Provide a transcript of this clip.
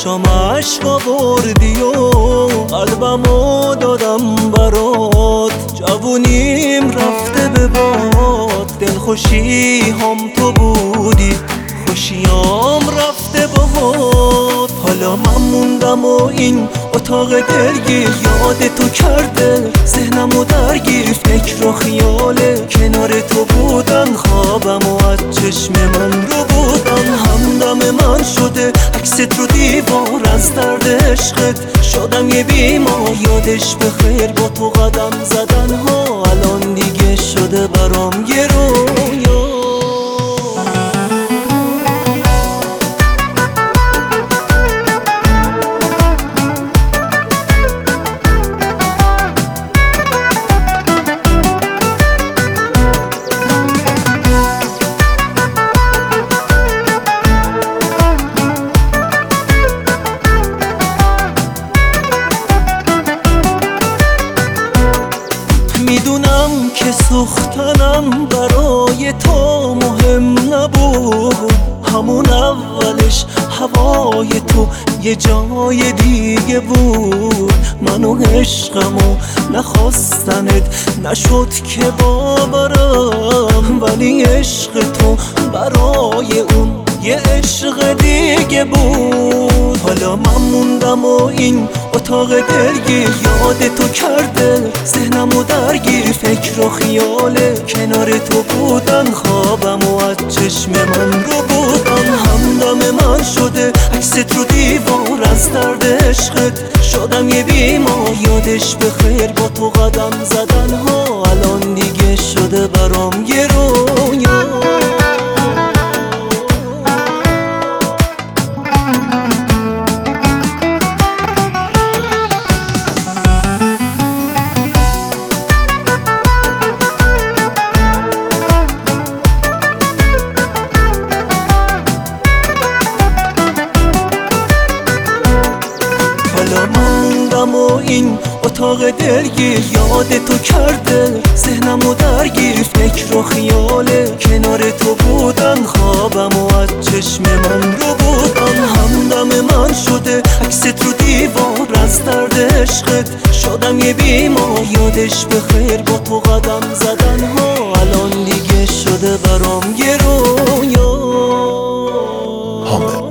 چشام عشق آوردی و قلبمو دادم برات. جوونیم رفته به باد، دلخوشی هم تو بودی، خوشیام رفته باد. حالا من موندم و این اتاق دلگیر یاد تو کرده، ذهنمو درگیر فکر و خیاله. کنار تو بودم خوابم و از چشم من رو بودم، همدم من شده عکست رو دیوار. از درد عشقت شدم یه بیمار، یادش بخیر با تو قدم زدن ها. الان دیگه شده برام یه رویا. میدونم که سوختنم برای تو مهم نبود، همون اولش هوای تو یه جای دیگه بود. منو عشقمو نخواستنت نشد که باورم، ولی عشق تو برای اون یه عشق دیگه بود. حالا من موندم و این اتاق دلگیر یاد تو کرده، ذهنمو درگیر فکر و خیاله. کنار تو بودن خوابم و از چشم من رو بودم، همدم من شده عکست رو دیوار. از درد عشقت شدم یه بیمار، یادش بخیر با تو قدم زدن ها. الان دیگه شده برام یه رویا. حالا موندم و این اتاق دلگیر یاد تو کرده، ذهنمو درگیر فکر و خیاله. کنار تو بودم خوابم و از چشم من رو بودم، همدم من شده عکست رو دیوار. از درد عشقت شدم یه بیمار، یادش بخیر با تو قدم زدن ها. الان دیگه شده برام یه رویا.